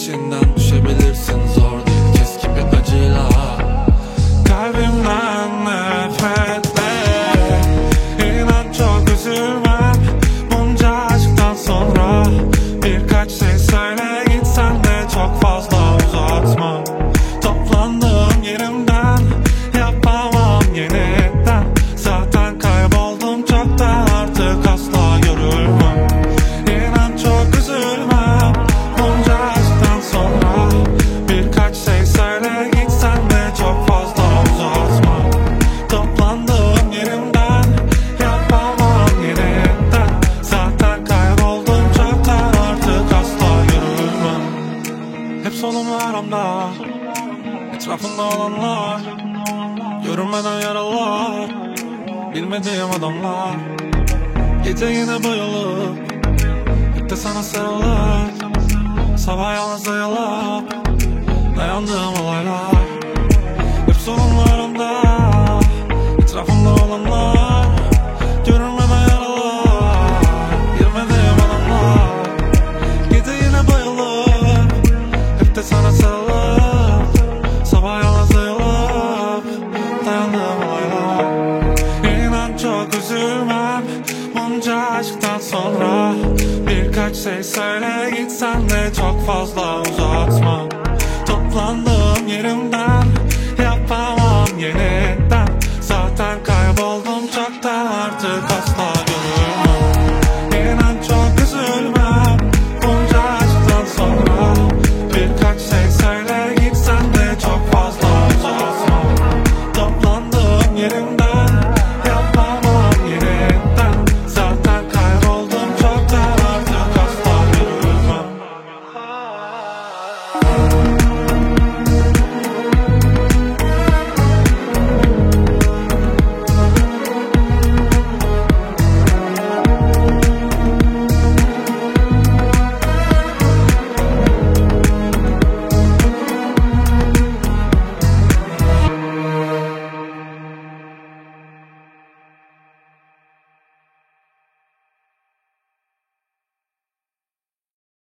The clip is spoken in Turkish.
peşinden düşebilirsin, zor değil keskin bir acıyla. Kalbimden nefretle, inan çok üzülmem bunca aşktan sonra. Birkaç şey söyle gitsen de çok fazla uzatma. Toplandığım yerimden yapamam yeniden, zaten kayboldum çoktan, artık asla görülmem. İnan çok üzülmem bunca aşktan sonra. Birkaç şey söyle gitsen de çok fazla uzatma. Toplandığım yerimden yapamam yeniden, zaten kayboldum çoktan, artık asla görülmem. Hep solumlarımda, etrafında olanlar, görünmeden yaralar, bilmediğim adamlar. Gece yine bayılıp hep de sana sarılır, sabah yalnız ayılıp dayandığım olaylar. Hep sorunlarımda, etrafımda olanlar, görünmeden yaralar, bilmediğim adamlar. Gece yine bayılıp hep de sana sarılıp, sabah yalnız ayılıp dayandığım olaylar. İnan çok üzülmem bunca aşktan sonra. Birkaç şey söyle gitsen de çok fazla uzatma. Toplandığım yerimden